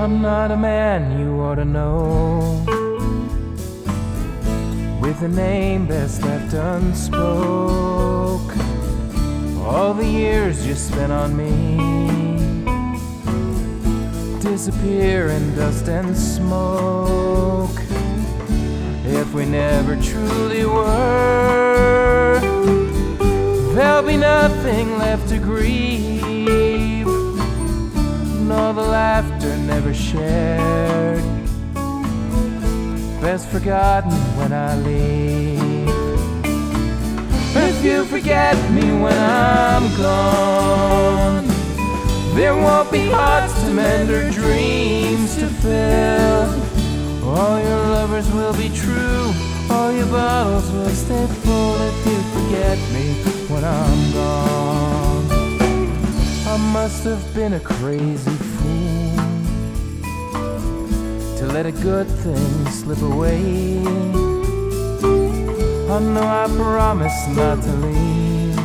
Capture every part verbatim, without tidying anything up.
I'm not a man you ought to know, with a name best left unspoke. All the years you spent on me disappear in dust and smoke. If we never truly were, there'll be nothing left to grieve, nor the laughter never shared, best forgotten when I leave. If you forget me when I'm gone, there won't be hearts to mend or dreams to fill. All your lovers will be true, all your bottles will stay full. If you forget me when I'm gone, I must have been a crazy fool to let a good thing slip away. I know I promised not to leave,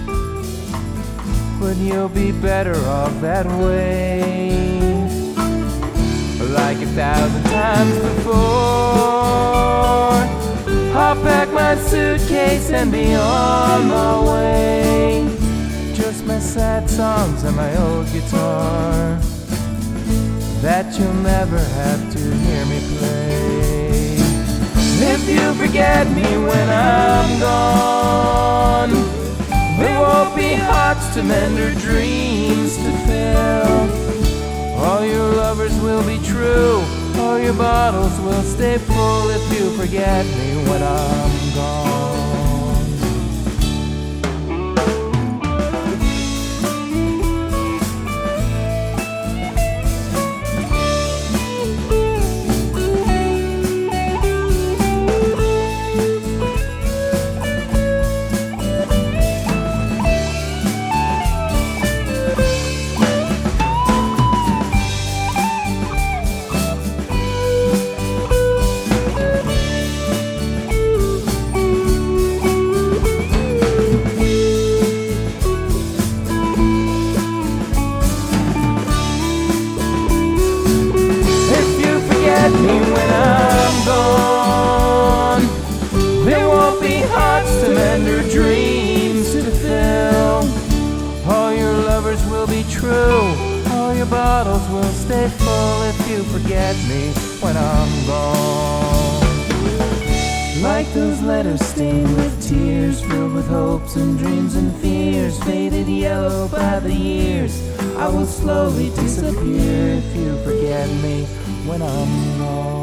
but you'll be better off that way. Like a thousand times before, I'll pack my suitcase and be on my way. Just my sad songs and my old guitar that you'll never have to hear me play. If you forget me when I'm gone, there won't be hearts to mend or dreams to fill. All your lovers will be true, all your bottles will stay full. If you forget me when I'm gone. Me when I'm gone, there won't be hearts to mend or dreams to fill. All your lovers will be true, all your bottles will stay full. If you forget me when I'm gone, like those letters stained with tears, filled with hopes and dreams and fears, faded yellow by the years, I will slowly disappear if you forget me when I'm gone.